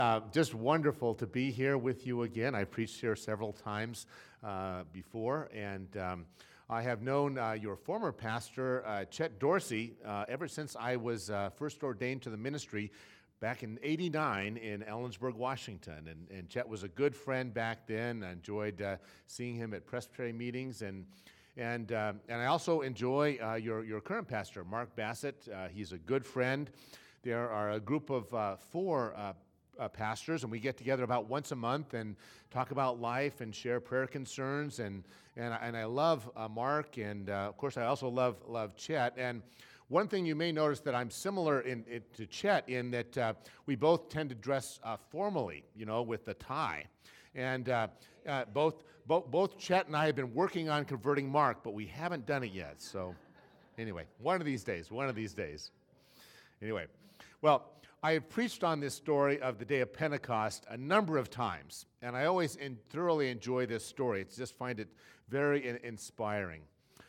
Just wonderful to be here with you again. I preached here several times before, and I have known your former pastor, Chet Dorsey, ever since I was first ordained to the ministry back in '89 in Ellensburg, Washington. And Chet was a good friend back then. I enjoyed seeing him at Presbytery meetings, and I also enjoy your current pastor, Mark Bassett. He's a good friend. There are a group of four pastors, and we get together about once a month and talk about life and share prayer concerns. And I love Mark, and of course I also love Chet. And one thing you may notice that I'm similar to Chet in that we both tend to dress formally, with the tie. And both Chet and I have been working on converting Mark, but we haven't done it yet. So anyway, one of these days. Anyway, well, I have preached on this story of the day of Pentecost a number of times, and I always thoroughly enjoy this story. I just find it very inspiring.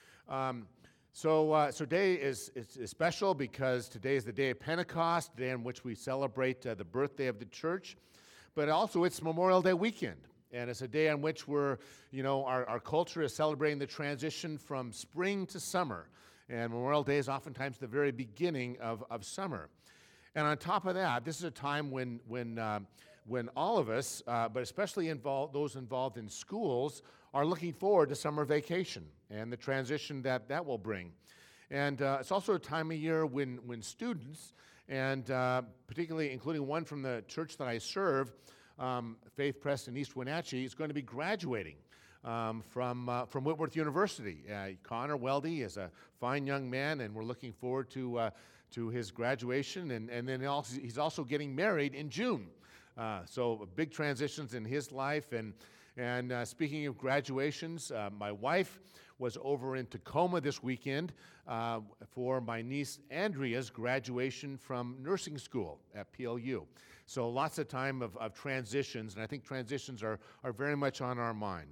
So today is special because today is the day of Pentecost, the day in which we celebrate the birthday of the church, but also it's Memorial Day weekend, and it's a day on which our culture is celebrating the transition from spring to summer, and Memorial Day is oftentimes the very beginning of summer. And on top of that, this is a time when all of us, but especially those involved in schools, are looking forward to summer vacation and the transition that will bring. And it's also a time of year when students, and particularly including one from the church that I serve, Faith Press in East Wenatchee, is going to be graduating from Whitworth University. Connor Weldy is a fine young man, and we're looking forward to his graduation, and then he's also getting married in June. So big transitions in his life. And speaking of graduations, my wife was over in Tacoma this weekend for my niece Andrea's graduation from nursing school at PLU. So lots of time of transitions, and I think transitions are very much on our mind.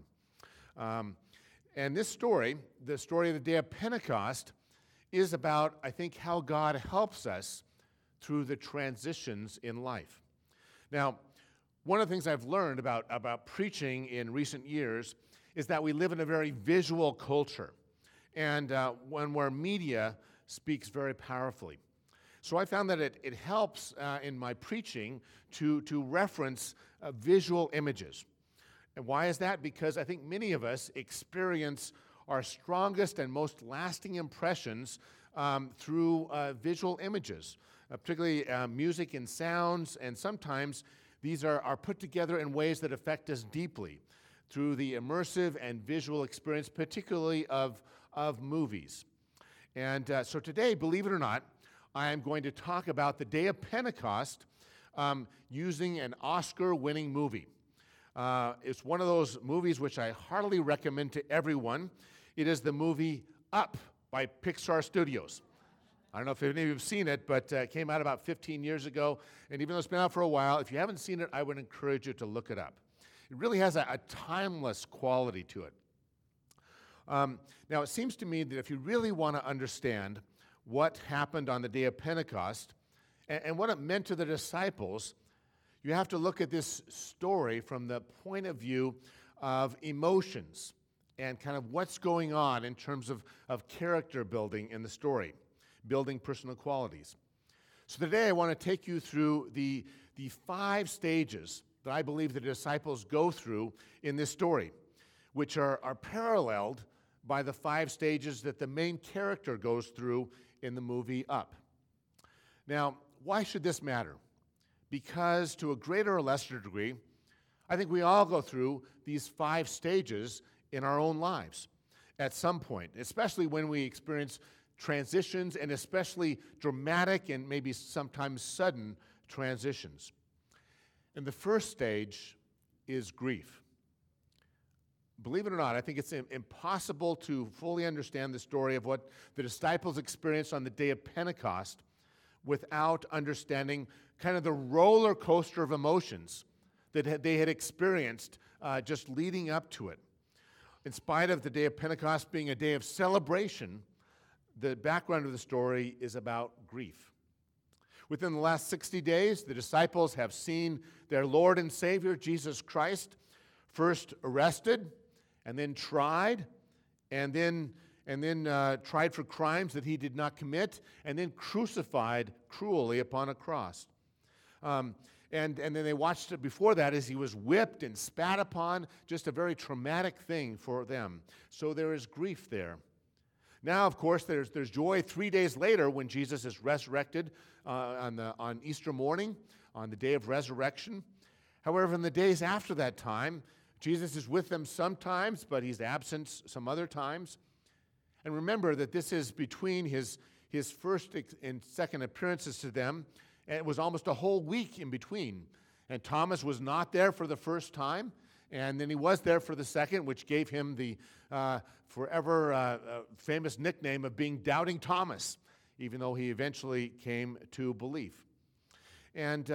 And this story, the story of the day of Pentecost, is about, I think, how God helps us through the transitions in life. Now, one of the things I've learned about preaching in recent years is that we live in a very visual culture, and where media speaks very powerfully. So I found that it helps in my preaching to reference visual images. And why is that? Because I think many of us experience our strongest and most lasting impressions through visual images, particularly music and sounds, and sometimes these are put together in ways that affect us deeply through the immersive and visual experience, particularly of movies. And so today, believe it or not, I am going to talk about the day of Pentecost using an Oscar-winning movie. It's one of those movies which I heartily recommend to everyone. It is the movie Up by Pixar Studios. I don't know if any of you have seen it, but it came out about 15 years ago. And even though it's been out for a while, if you haven't seen it, I would encourage you to look it up. It really has a timeless quality to it. Now, it seems to me that if you really want to understand what happened on the day of Pentecost and what it meant to the disciples, you have to look at this story from the point of view of emotions and kind of what's going on in terms of character building in the story, building personal qualities. So today I want to take you through the 5 stages that I believe the disciples go through in this story, which are paralleled by the 5 stages that the main character goes through in the movie Up. Now, why should this matter? Because to a greater or lesser degree, I think we all go through these 5 stages in our own lives at some point, especially when we experience transitions and especially dramatic and maybe sometimes sudden transitions. And the first stage is grief. Believe it or not, I think it's impossible to fully understand the story of what the disciples experienced on the day of Pentecost without understanding kind of the roller coaster of emotions that they had experienced just leading up to it. In spite of the day of Pentecost being a day of celebration, the background of the story is about grief. Within the last 60 days, the disciples have seen their Lord and Savior, Jesus Christ, first arrested, and then tried, and then tried for crimes that he did not commit, and then crucified cruelly upon a cross. And then they watched it before that as he was whipped and spat upon, just a very traumatic thing for them. So there is grief there. Now, of course, there's joy 3 days later when Jesus is resurrected on Easter morning, on the day of resurrection. However, in the days after that time, Jesus is with them sometimes, but he's absent some other times. And remember that this is between his first and second appearances to them, and it was almost a whole week in between. And Thomas was not there for the first time, and then he was there for the second, which gave him the forever famous nickname of being Doubting Thomas, even though he eventually came to belief. And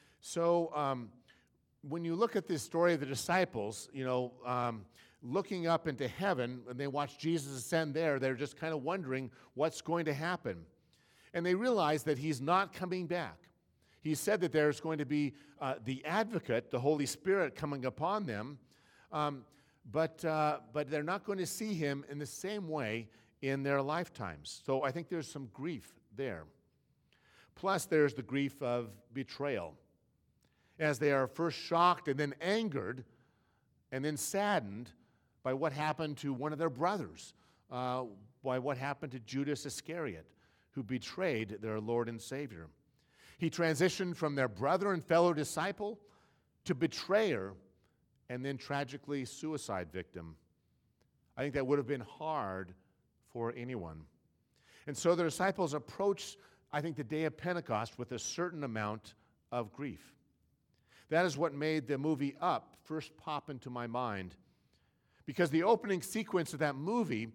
so when you look at this story of the disciples, looking up into heaven, and they watch Jesus ascend there, they're just kind of wondering what's going to happen. And they realize that he's not coming back. He said that there's going to be the advocate, the Holy Spirit, coming upon them, but they're not going to see him in the same way in their lifetimes. So I think there's some grief there. Plus, there's the grief of betrayal, as they are first shocked and then angered and then saddened by what happened to one of their brothers, by what happened to Judas Iscariot, who betrayed their Lord and Savior. He transitioned from their brother and fellow disciple to betrayer and then tragically suicide victim. I think that would have been hard for anyone. And so the disciples approached, I think, the day of Pentecost with a certain amount of grief. That is what made the movie Up first pop into my mind, because the opening sequence of that movie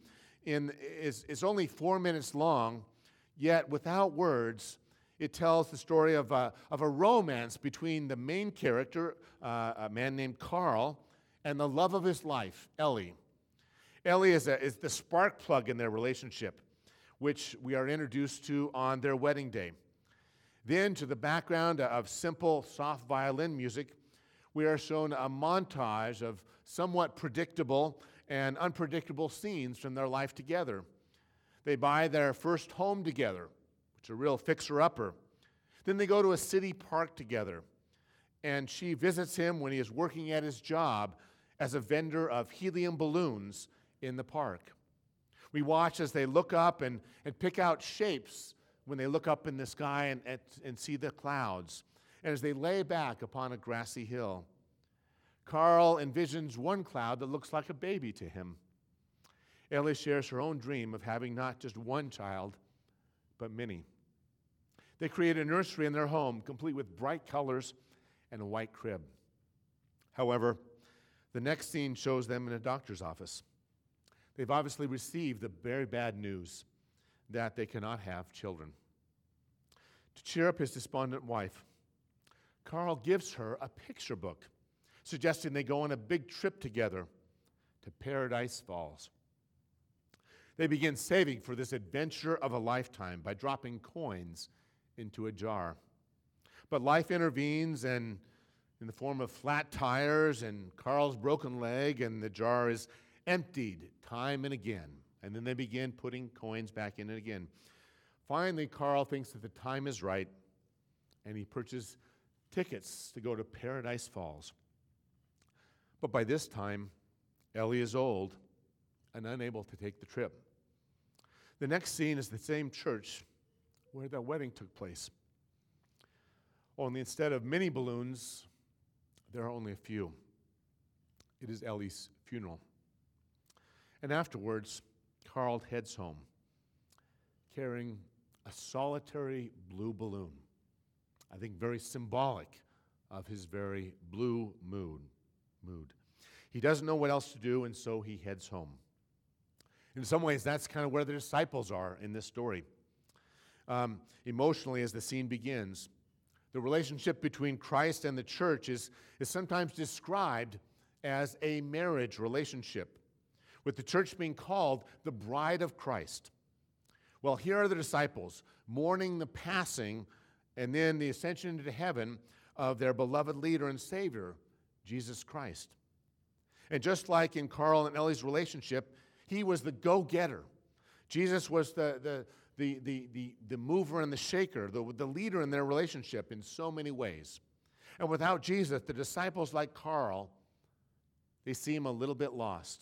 is only 4 minutes long, yet without words, it tells the story of a romance between the main character, a man named Carl, and the love of his life, Ellie. Ellie is the spark plug in their relationship, which we are introduced to on their wedding day. Then, to the background of simple, soft violin music, we are shown a montage of somewhat predictable and unpredictable scenes from their life together. They buy their first home together, which is a real fixer-upper. Then they go to a city park together, and she visits him when he is working at his job as a vendor of helium balloons in the park. We watch as they look up and pick out shapes when they look up in the sky and see the clouds, and as they lay back upon a grassy hill. Carl envisions one cloud that looks like a baby to him. Ellie shares her own dream of having not just one child, but many. They create a nursery in their home, complete with bright colors and a white crib. However, the next scene shows them in a doctor's office. They've obviously received the very bad news that they cannot have children. To cheer up his despondent wife, Carl gives her a picture book, suggesting they go on a big trip together to Paradise Falls. They begin saving for this adventure of a lifetime by dropping coins into a jar. But life intervenes, and in the form of flat tires and Carl's broken leg, and the jar is emptied time and again. And then they begin putting coins back in it again. Finally, Carl thinks that the time is right, and he purchases tickets to go to Paradise Falls. But by this time, Ellie is old and unable to take the trip. The next scene is the same church where the wedding took place. Only instead of many balloons, there are only a few. It is Ellie's funeral. And afterwards, Carl heads home, carrying a solitary blue balloon, I think very symbolic of his very blue mood. He doesn't know what else to do, and so he heads home. In some ways, that's kind of where the disciples are in this story. Emotionally, as the scene begins, the relationship between Christ and the church is sometimes described as a marriage relationship, with the church being called the bride of Christ. Well, here are the disciples mourning the passing and then the ascension into heaven of their beloved leader and Savior, Jesus Christ. And just like in Carl and Ellie's relationship, he was the go-getter. Jesus was the mover and the shaker, the leader in their relationship in so many ways. And without Jesus, the disciples like Carl, they seem a little bit lost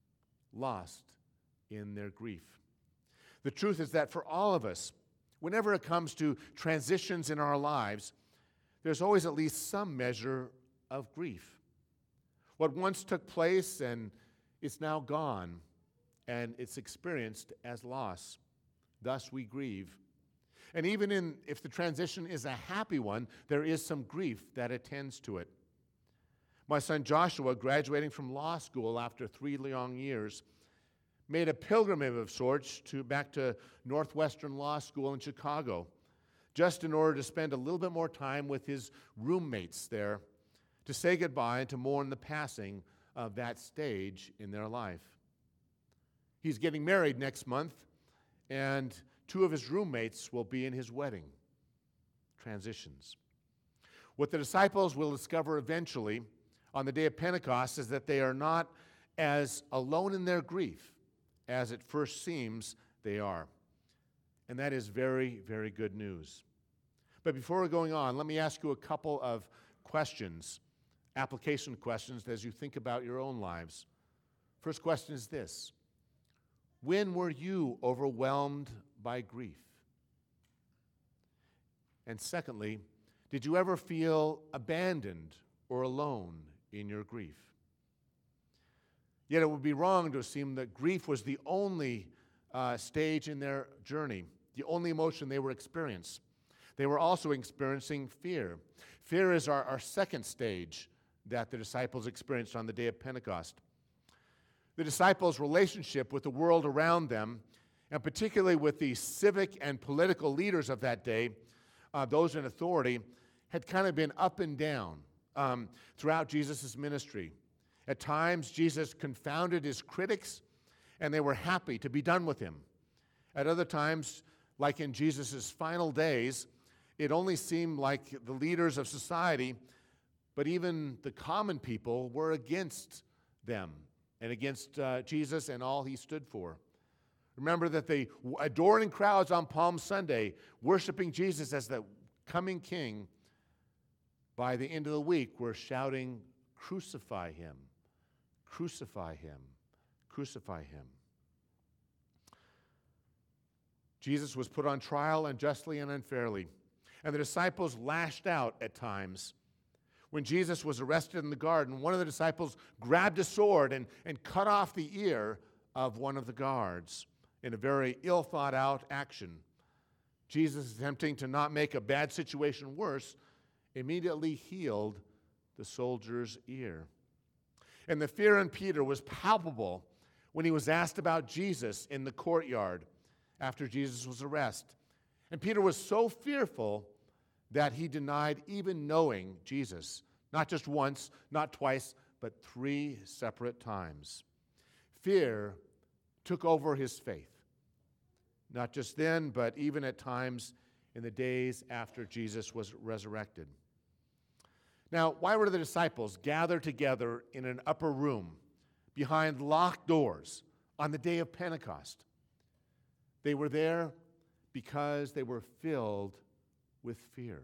in their grief. The truth is that for all of us, whenever it comes to transitions in our lives, there's always at least some measure of grief. What once took place and it's now gone, and it's experienced as loss. Thus we grieve. And even if the transition is a happy one, there is some grief that attends to it. My son Joshua, graduating from law school after 3 long years, made a pilgrimage of sorts back to Northwestern Law School in Chicago, just in order to spend a little bit more time with his roommates there, to say goodbye and to mourn the passing of that stage in their life. He's getting married next month, and 2 of his roommates will be in his wedding. Transitions. What the disciples will discover eventually on the day of Pentecost is that they are not as alone in their grief as it first seems they are. And that is very, very good news. But before we're going on, let me ask you a couple of questions, application questions, as you think about your own lives. First question is this: when were you overwhelmed by grief? And secondly, did you ever feel abandoned or alone in your grief? Yet it would be wrong to assume that grief was the only stage in their journey, the only emotion they were experiencing. They were also experiencing fear. Fear is our second stage that the disciples experienced on the day of Pentecost. The disciples' relationship with the world around them, and particularly with the civic and political leaders of that day, those in authority, had kind of been up and down throughout Jesus' ministry. At times, Jesus confounded his critics, and they were happy to be done with him. At other times, like in Jesus' final days, it only seemed like the leaders of society, but even the common people, were against them and against Jesus and all he stood for. Remember that the adoring crowds on Palm Sunday, worshiping Jesus as the coming king, by the end of the week were shouting, "Crucify him, crucify him, crucify him." Jesus was put on trial unjustly and unfairly, and the disciples lashed out at times. When Jesus was arrested in the garden, one of the disciples grabbed a sword and cut off the ear of one of the guards in a very ill-thought-out action. Jesus, attempting to not make a bad situation worse, immediately healed the soldier's ear. And the fear in Peter was palpable when he was asked about Jesus in the courtyard after Jesus was arrested. And Peter was so fearful that he denied even knowing Jesus, not just once, not twice, but 3 separate times. Fear took over his faith, not just then, but even at times in the days after Jesus was resurrected. Now, why were the disciples gathered together in an upper room behind locked doors on the day of Pentecost? They were there because they were filled with fear.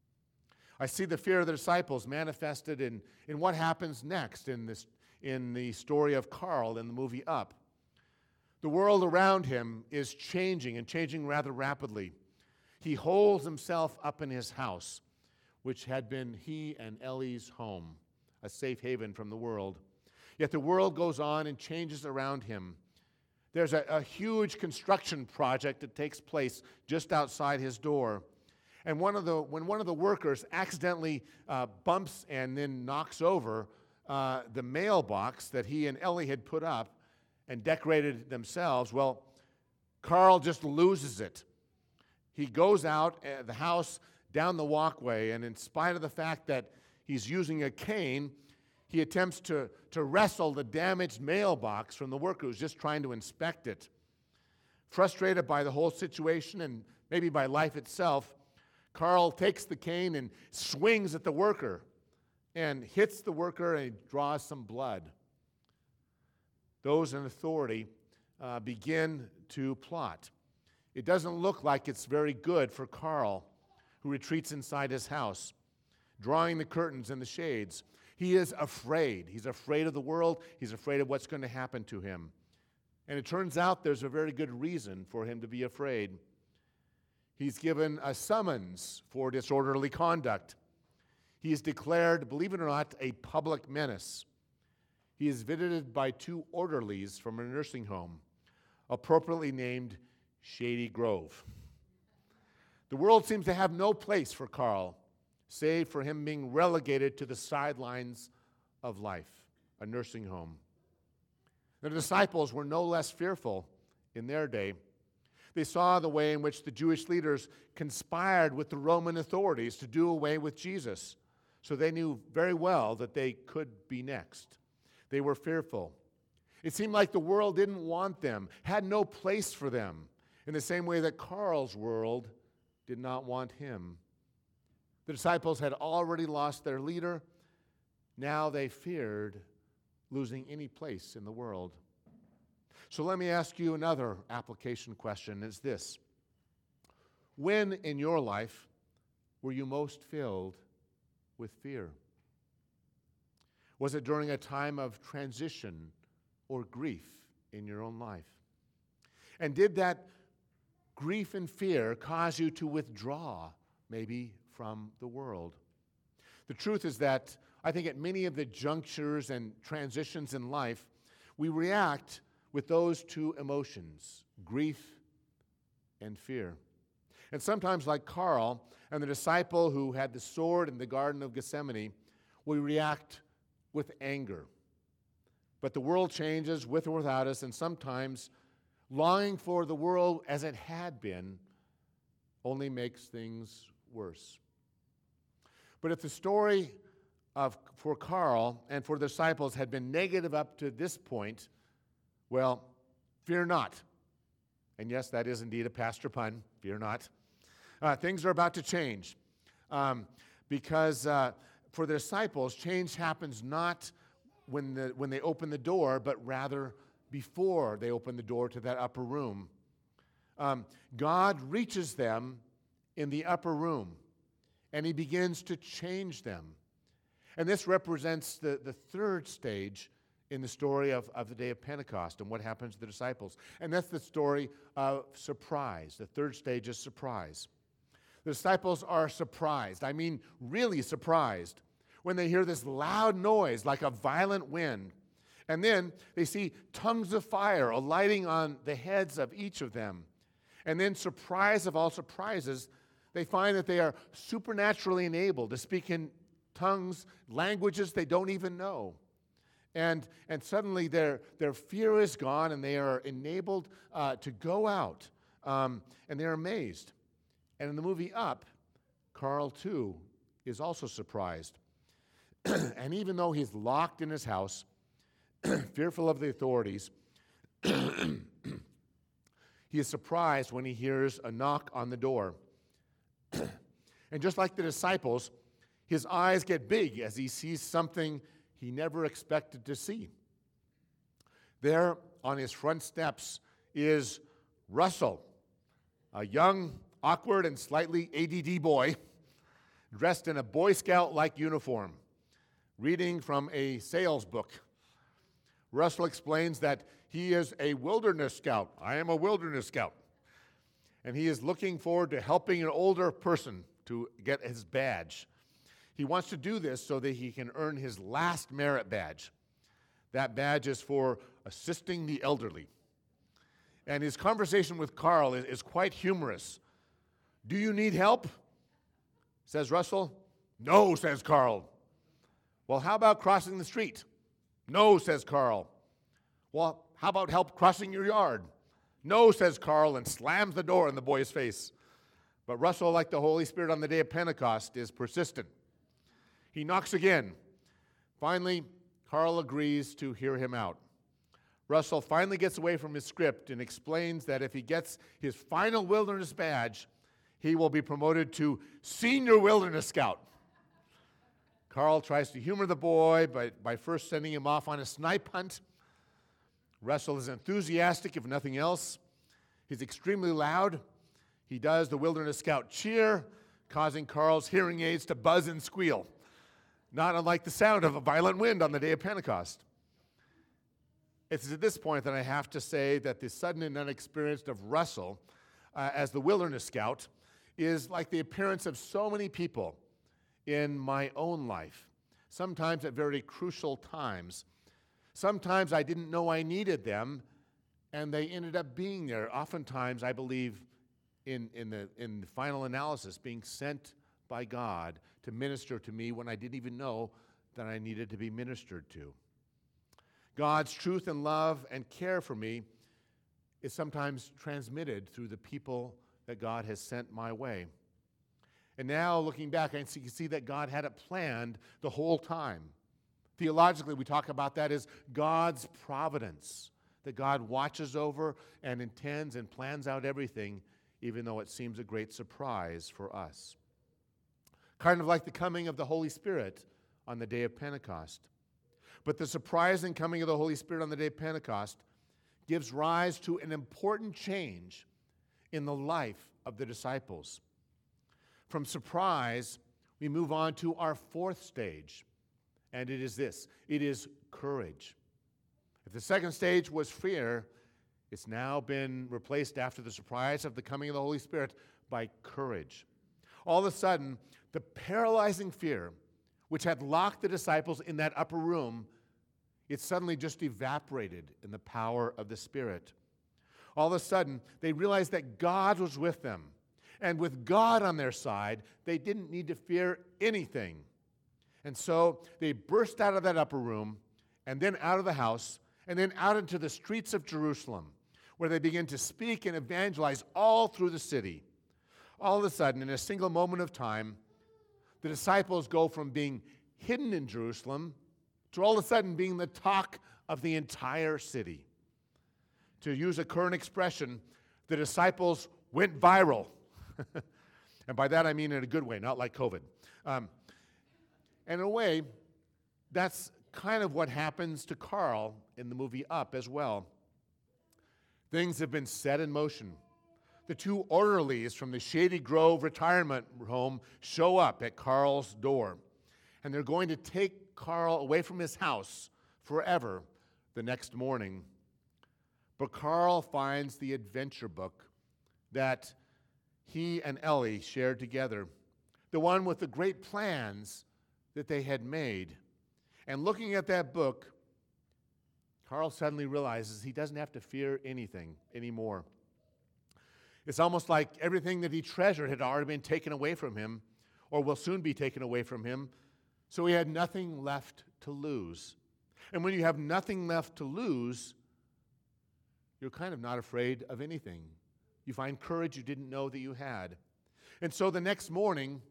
I see the fear of the disciples manifested in what happens next in the story of Carl in the movie Up. The world around him is changing, and changing rather rapidly. He holds himself up in his house, which had been he and Ellie's home, a safe haven from the world. Yet the world goes on and changes around him. There's a huge construction project that takes place just outside his door. And when one of the workers accidentally bumps and then knocks over the mailbox that he and Ellie had put up and decorated themselves, well, Carl just loses it. He goes out the house down the walkway, and in spite of the fact that he's using a cane, he attempts to wrestle the damaged mailbox from the worker who's just trying to inspect it. Frustrated by the whole situation and maybe by life itself, Carl takes the cane and swings at the worker and hits the worker and draws some blood. Those in authority begin to plot. It doesn't look like it's very good for Carl, who retreats inside his house, drawing the curtains and the shades. He is afraid. He's afraid of the world. He's afraid of what's going to happen to him. And it turns out there's a very good reason for him to be afraid. He's given a summons for disorderly conduct. He is declared, believe it or not, a public menace. He is visited by two orderlies from a nursing home, appropriately named Shady Grove. The world seems to have no place for Carl, save for him being relegated to the sidelines of life, a nursing home. The disciples were no less fearful in their day. They saw the way in which the Jewish leaders conspired with the Roman authorities to do away with Jesus. So they knew very well that they could be next. They were fearful. It seemed like the world didn't want them, had no place for them, in the same way that Carl's world did not want him. The disciples had already lost their leader. Now they feared losing any place in the world. So let me ask you another application question, is this. When in your life were you most filled with fear? Was it during a time of transition or grief in your own life? And did that grief and fear cause you to withdraw, maybe, from the world? The truth is that I think at many of the junctures and transitions in life, we react with those two emotions, grief and fear. And sometimes, like Carl and the disciple who had the sword in the Garden of Gethsemane, we react with anger. But the world changes with or without us, and sometimes longing for the world as it had been only makes things worse. But if the story for Carl and for the disciples had been negative up to this point, well, fear not. And yes, that is indeed a pastor pun, fear not. Things are about to change because for the disciples, change happens not when they open the door, but rather before they open the door to that upper room. God reaches them in the upper room, and he begins to change them. And this represents the third stage in the story of the day of Pentecost and what happens to the disciples. And that's the story of surprise. The third stage is surprise. The disciples are surprised, I mean really surprised, when they hear this loud noise like a violent wind. And then they see tongues of fire alighting on the heads of each of them. And then, surprise of all surprises, they find that they are supernaturally enabled to speak in tongues, languages they don't even know. And suddenly their fear is gone, and they are enabled to go out, and they're amazed. And in the movie Up, Carl, too, is also surprised. And even though he's locked in his house, fearful of the authorities, he is surprised when he hears a knock on the door. And just like the disciples, his eyes get big as he sees something he never expected to see. There on his front steps is Russell, a young, awkward, and slightly ADD boy dressed in a Boy Scout-like uniform, reading from a sales book. Russell explains that he is a wilderness scout. I am a wilderness scout. And he is looking forward to helping an older person to get his badge. He wants to do this so that he can earn his last merit badge. That badge is for assisting the elderly. And his conversation with Carl is quite humorous. "Do you need help?" says Russell. "No," says Carl. "Well, how about crossing the street?" "No," says Carl. "Well, how about help crossing your yard?" "No," says Carl, and slams the door in the boy's face. But Russell, like the Holy Spirit on the day of Pentecost, is persistent. He knocks again. Finally, Carl agrees to hear him out. Russell finally gets away from his script and explains that if he gets his final wilderness badge, He will be promoted to Senior Wilderness Scout. Carl tries to humor the boy by first sending him off on a snipe hunt. Russell is enthusiastic, if nothing else. He's extremely loud. He does the Wilderness Scout cheer, causing Carl's hearing aids to buzz and squeal, not unlike the sound of a violent wind on the day of Pentecost. It's at this point that I have to say that the sudden and unexperienced of Russell as the Wilderness Scout is like the appearance of so many people in my own life, sometimes at very crucial times. Sometimes I didn't know I needed them, and they ended up being there. Oftentimes, I believe, in the final analysis, being sent by God to minister to me when I didn't even know that I needed to be ministered to. God's truth and love and care for me is sometimes transmitted through the people that God has sent my way. And now, looking back, I can see that God had it planned the whole time. Theologically, we talk about that as God's providence, that God watches over and intends and plans out everything, even though it seems a great surprise for us. Kind of like the coming of the Holy Spirit on the day of Pentecost. But the surprising coming of the Holy Spirit on the day of Pentecost gives rise to an important change in the life of the disciples. From surprise, we move on to our fourth stage, and it is this. It is courage. If the second stage was fear, it's now been replaced after the surprise of the coming of the Holy Spirit by courage. All of a sudden, the paralyzing fear, which had locked the disciples in that upper room, it suddenly just evaporated in the power of the Spirit. All of a sudden, they realized that God was with them. And with God on their side, they didn't need to fear anything. And so they burst out of that upper room, and then out of the house, and then out into the streets of Jerusalem, where they begin to speak and evangelize all through the city. All of a sudden, in a single moment of time, the disciples go from being hidden in Jerusalem to all of a sudden being the talk of the entire city. To use a current expression, the disciples went viral. And by that I mean in a good way, not like COVID. And in a way, that's kind of what happens to Carl in the movie Up as well. Things have been set in motion. The two orderlies from the Shady Grove retirement home show up at Carl's door. And they're going to take Carl away from his house forever the next morning. But Carl finds the adventure book that he and Ellie shared together, the one with the great plans that they had made. And looking at that book, Carl suddenly realizes he doesn't have to fear anything anymore. It's almost like everything that he treasured had already been taken away from him, or will soon be taken away from him, so he had nothing left to lose. And when you have nothing left to lose, you're kind of not afraid of anything. You find courage you didn't know that you had. And so the next morning,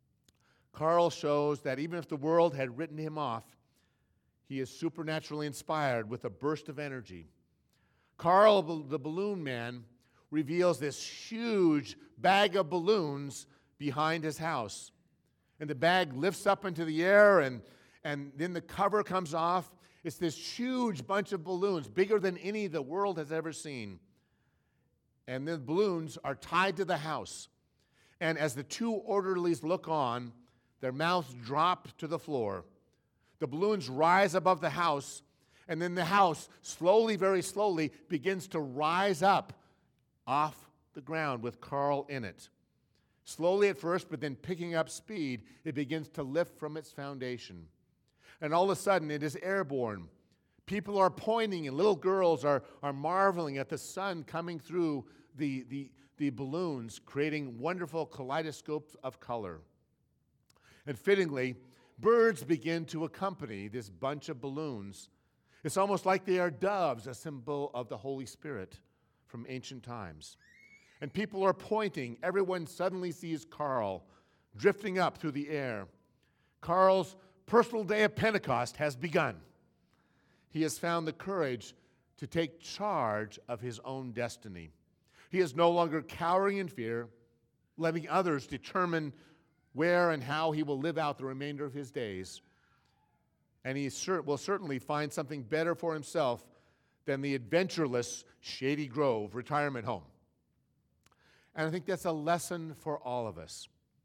Carl shows that even if the world had written him off, he is supernaturally inspired with a burst of energy. Carl, the balloon man, reveals this huge bag of balloons behind his house. And the bag lifts up into the air, and then the cover comes off. It's this huge bunch of balloons, bigger than any the world has ever seen. And the balloons are tied to the house. And as the two orderlies look on, their mouths drop to the floor. The balloons rise above the house, and then the house, slowly, very slowly, begins to rise up off the ground with Carl in it. Slowly at first, but then picking up speed, it begins to lift from its foundation. And all of a sudden, it is airborne. People are pointing, and little girls are marveling at the sun coming through the balloons, creating wonderful kaleidoscopes of color. And fittingly, birds begin to accompany this bunch of balloons. It's almost like they are doves, a symbol of the Holy Spirit from ancient times. And people are pointing. Everyone suddenly sees Carl drifting up through the air. Carl's personal day of Pentecost has begun. He has found the courage to take charge of his own destiny. He is no longer cowering in fear. letting others determine where and how he will live out the remainder of his days. And he will certainly find something better for himself than the adventureless Shady Grove retirement home. And I think that's a lesson for all of us.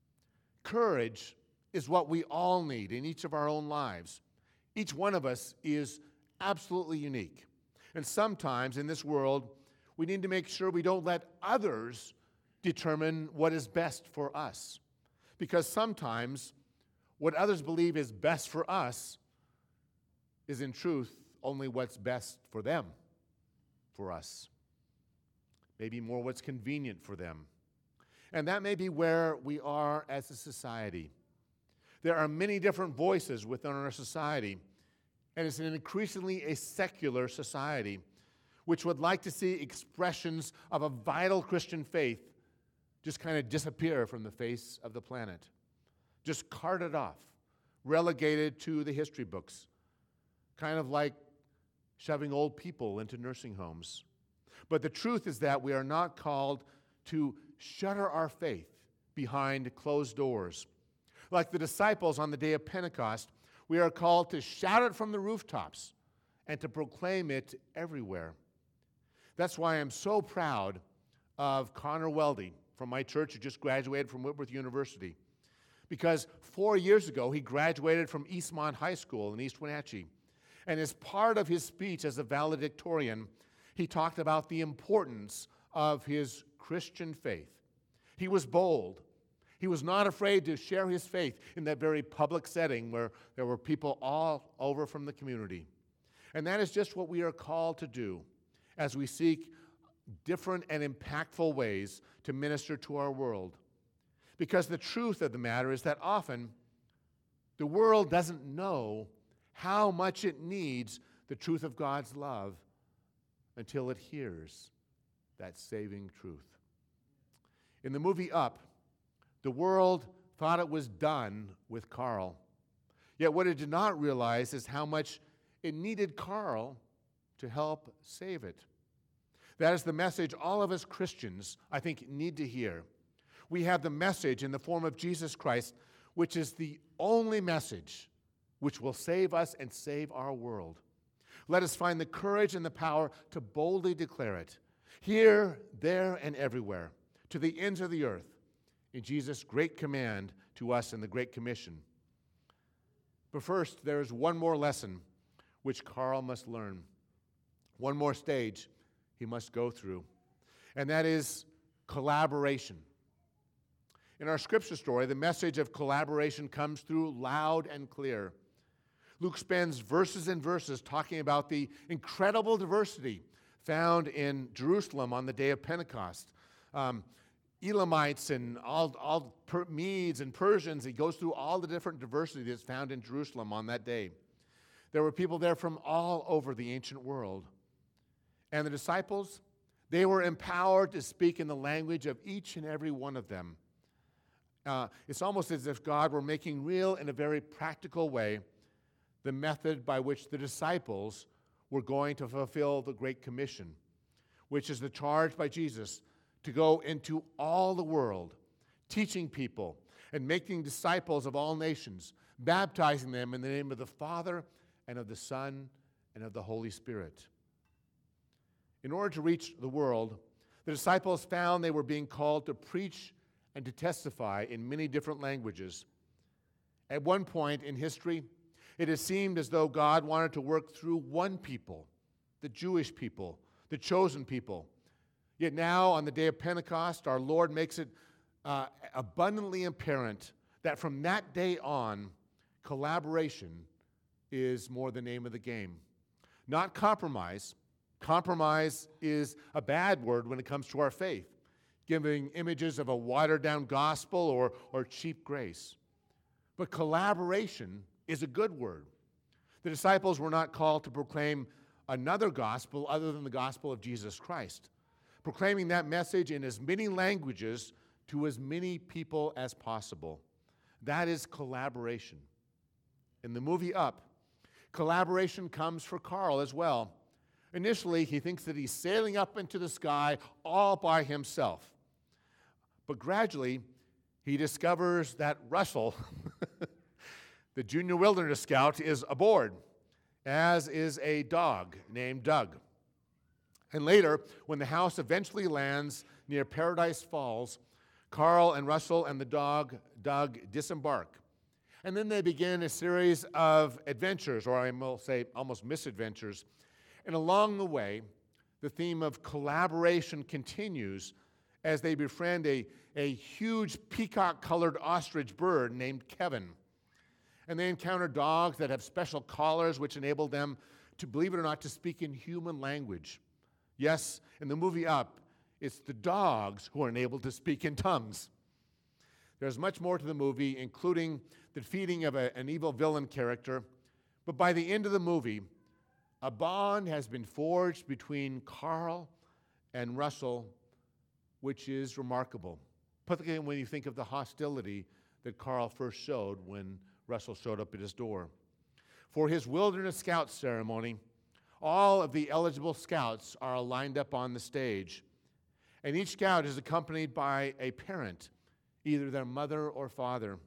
Courage is what we all need in each of our own lives. Each one of us is absolutely unique. And sometimes in this world, we need to make sure we don't let others determine what is best for us. Because sometimes what others believe is best for us is in truth only what's best for them, for us. Maybe more what's convenient for them. And that may be where we are as a society. There are many different voices within our society, and it's an increasingly a secular society, which would like to see expressions of a vital Christian faith just kind of disappear from the face of the planet, just carted off, relegated to the history books, kind of like shoving old people into nursing homes. But the truth is that we are not called to shutter our faith behind closed doors. Like the disciples on the day of Pentecost, we are called to shout it from the rooftops and to proclaim it everywhere. That's why I'm so proud of Connor Weldy from my church, who just graduated from Whitworth University. Because 4 years ago, he graduated from Eastmont High School in East Wenatchee. And as part of his speech as a valedictorian, he talked about the importance of his Christian faith. He was bold. He was not afraid to share his faith in that very public setting where there were people all over from the community. And that is just what we are called to do as we seek different and impactful ways to minister to our world. Because the truth of the matter is that often the world doesn't know how much it needs the truth of God's love until it hears that saving truth. In the movie Up, the world thought it was done with Carl. Yet what it did not realize is how much it needed Carl to help save it. That is the message all of us Christians, I think, need to hear. We have the message in the form of Jesus Christ, which is the only message which will save us and save our world. Let us find the courage and the power to boldly declare it, here, there, and everywhere, to the ends of the earth, in Jesus' great command to us in the Great Commission. But first, there is one more lesson which Carl must learn, one more stage he must go through, and that is collaboration. In our scripture story, the message of collaboration comes through loud and clear. Luke spends verses and verses talking about the incredible diversity found in Jerusalem on the day of Pentecost. Elamites and all Medes and Persians. He goes through all the different diversity that's found in Jerusalem on that day. There were people there from all over the ancient world. And the disciples, they were empowered to speak in the language of each and every one of them. It's almost as if God were making real in a very practical way the method by which the disciples were going to fulfill the Great Commission, which is the charge by Jesus to go into all the world, teaching people and making disciples of all nations, baptizing them in the name of the Father and of the Son and of the Holy Spirit. In order to reach the world, the disciples found they were being called to preach and to testify in many different languages. At one point in history, it has seemed as though God wanted to work through one people, the Jewish people, the chosen people. Yet now, on the day of Pentecost, our Lord makes it abundantly apparent that from that day on, collaboration is more the name of the game. Not compromise. Compromise is a bad word when it comes to our faith, giving images of a watered-down gospel or cheap grace. But collaboration is a good word. The disciples were not called to proclaim another gospel other than the gospel of Jesus Christ, proclaiming that message in as many languages to as many people as possible. That is collaboration. In the movie Up, collaboration comes for Carl as well. Initially, he thinks that he's sailing up into the sky all by himself. But gradually, he discovers that Russell, the junior wilderness scout, is aboard, as is a dog named Doug. And later, when the house eventually lands near Paradise Falls, Carl and Russell and the dog, Doug, disembark. And then they begin a series of adventures, or I will say almost misadventures. And along the way, the theme of collaboration continues as they befriend a huge peacock-colored ostrich bird named Kevin. And they encounter dogs that have special collars which enable them to, believe it or not, to speak in human language. Yes, in the movie Up, it's the dogs who are enabled to speak in tongues. There's much more to the movie, including the defeating of an evil villain character. But by the end of the movie, a bond has been forged between Carl and Russell, which is remarkable, particularly when you think of the hostility that Carl first showed when Russell showed up at his door. For his Wilderness Scout ceremony, all of the eligible scouts are lined up on the stage, and each scout is accompanied by a parent, either their mother or father.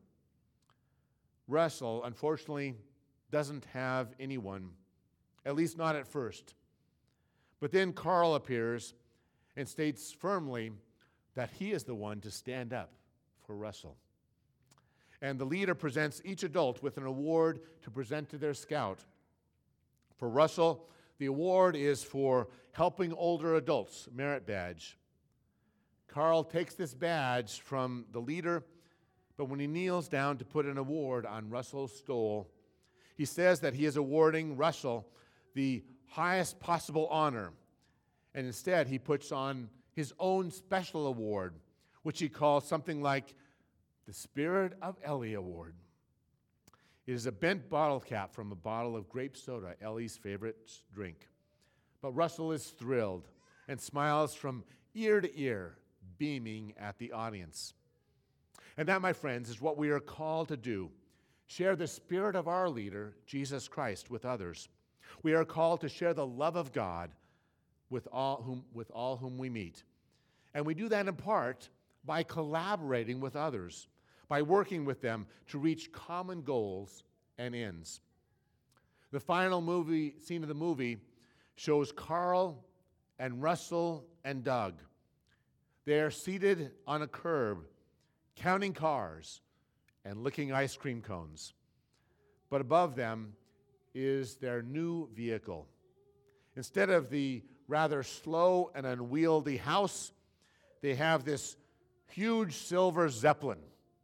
Russell, unfortunately, doesn't have anyone, at least not at first. But then Carl appears and states firmly that he is the one to stand up for Russell. And the leader presents each adult with an award to present to their scout. For Russell, the award is for helping older adults, merit badge. Carl takes this badge from the leader, but when he kneels down to put an award on Russell's stole, he says that he is awarding Russell the highest possible honor. And instead, he puts on his own special award, which he calls something like the Spirit of Ellie Award. It is a bent bottle cap from a bottle of grape soda, Ellie's favorite drink. But Russell is thrilled and smiles from ear to ear, beaming at the audience. And that, my friends, is what we are called to do. Share the spirit of our leader, Jesus Christ, with others. We are called to share the love of God with all whom we meet. And we do that in part by collaborating with others, by working with them to reach common goals and ends. The final scene of the movie shows Carl and Russell and Doug. They are seated on a curb, counting cars and licking ice cream cones. But above them is their new vehicle. Instead of the rather slow and unwieldy house, they have this huge silver Zeppelin.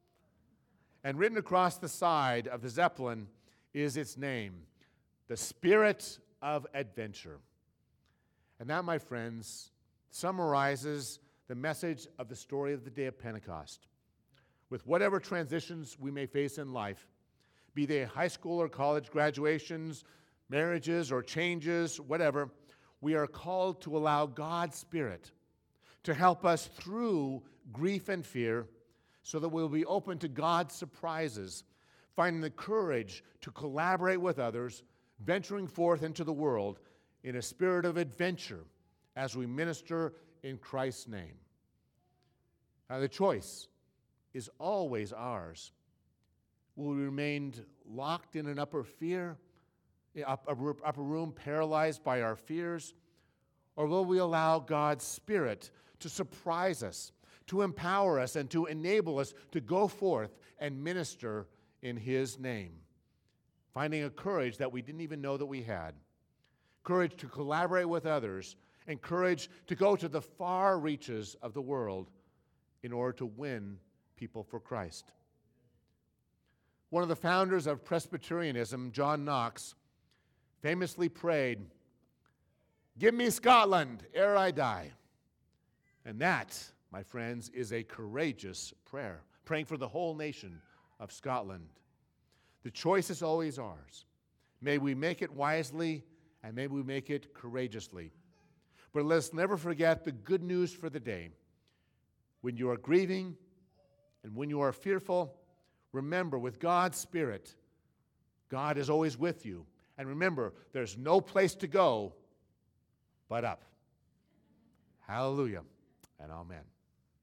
And written across the side of the Zeppelin is its name, the Spirit of Adventure. And that, my friends, summarizes the message of the story of the day of Pentecost. With whatever transitions we may face in life, be they high school or college graduations, marriages or changes, whatever, we are called to allow God's Spirit to help us through grief and fear so that we'll be open to God's surprises, finding the courage to collaborate with others, venturing forth into the world in a spirit of adventure as we minister in Christ's name. Now, the choice is always ours. Will we remain locked in an upper room, paralyzed by our fears? Or will we allow God's Spirit to surprise us, to empower us, and to enable us to go forth and minister in His name, finding a courage that we didn't even know that we had, courage to collaborate with others, and courage to go to the far reaches of the world in order to win people for Christ. One of the founders of Presbyterianism, John Knox, famously prayed, "Give me Scotland ere I die." And that, my friends, is a courageous prayer, praying for the whole nation of Scotland. The choice is always ours. May we make it wisely, and may we make it courageously. But let's never forget the good news for the day. When you are grieving and when you are fearful, remember, with God's Spirit, God is always with you. And remember, there's no place to go but up. Hallelujah and amen.